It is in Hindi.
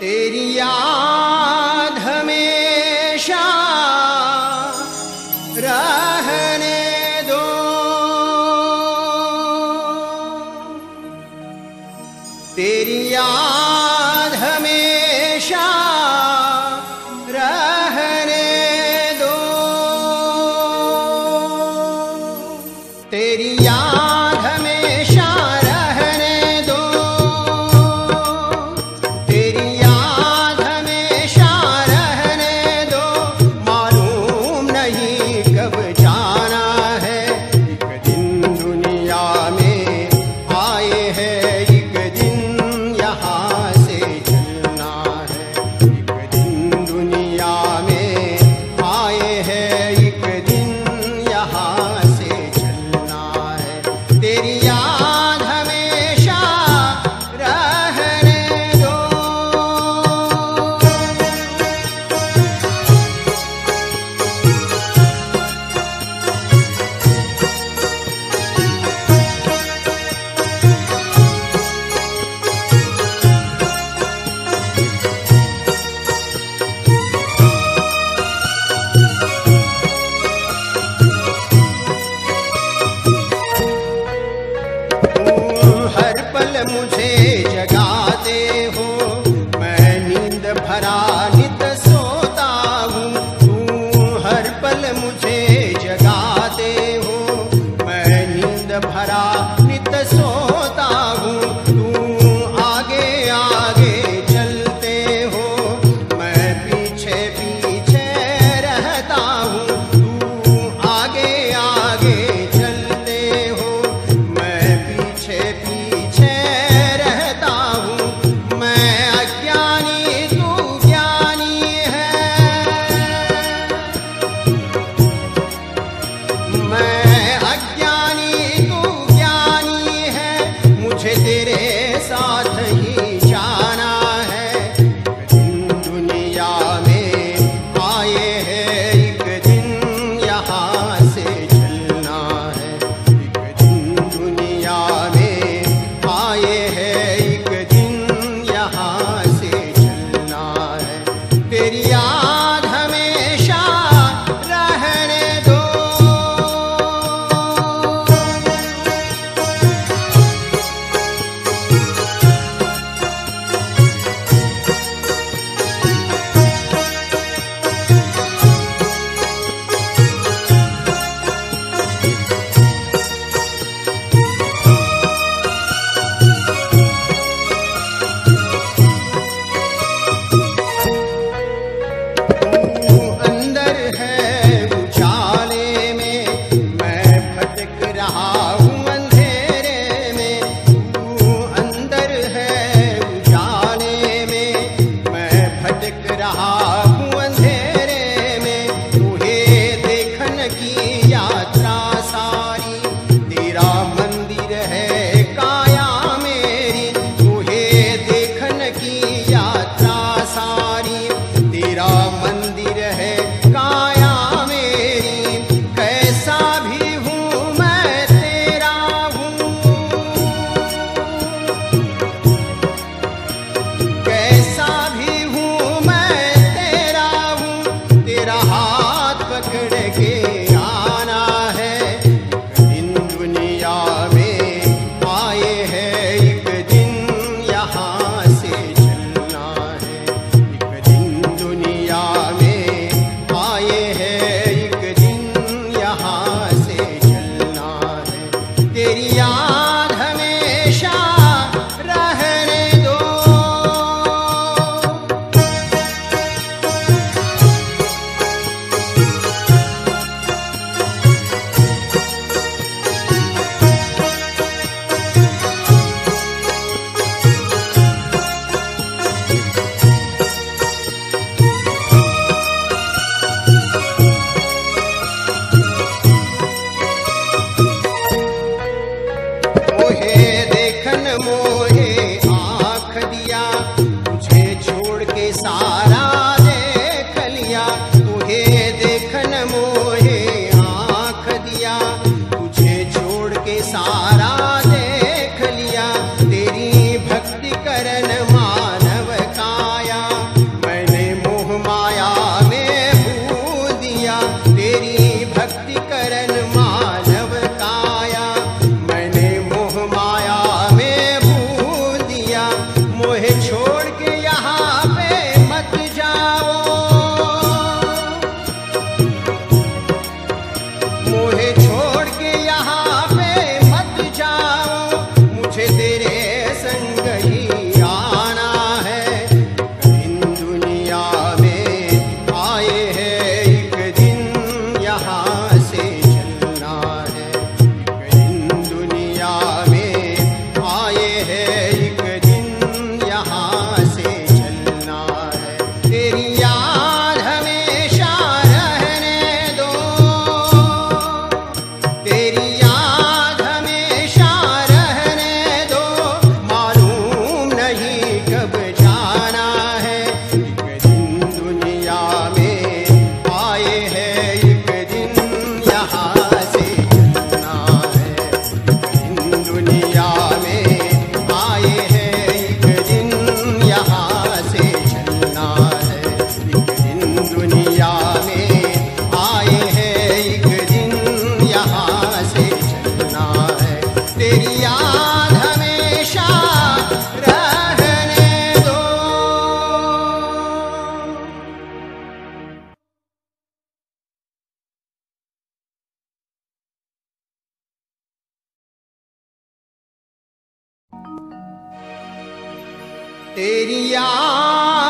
तेरी याद हमेशा रहने दो, तेरी याद हमेशा रहने दो, तेरी याद हमेशा रहने दो, तेरी याद हमेशा रहने दो। मालूम नहीं कब जाना है, एक दिन दुनिया में आए हैं, एक दिन यहाँ से चलना है। एक दिन दुनिया में आए हैं, एक दिन यहाँ से चलना है। तेरी याद हमेशा रहने दो। हर पल मुझे जगाते हो, मैं नींद भरा नित सोता हूँ। तू हर पल मुझे जगाते हो, मैं नींद भरा नित सोता हूँ। तू आगे आगे चलते हो, मैं पीछे पीछे रहता हूँ। तू आगे आगे चलते हो, मैं पीछे पीछे रहता कहीं आना है। इन दुनिया में आए हैं, एक दिन यहाँ से चलना है। इन दुनिया में आए हैं, एक दिन यहाँ से चलना है। तेरी याद हमेशा रहने दो, तेरी याद हमेशा रहने दो। मालूम नहीं कब जाना है। एक दिन दुनिया में आए हैं, एक दिन यहाँ से चलना है। इन दुनिया में आए हैं, एक दिन यहाँ से चलना है। एक दिन दुनिया में आए हैं, एक दिन यहाँ से चलना है। तेरी याद हमेशा रहने दो। तेरी याद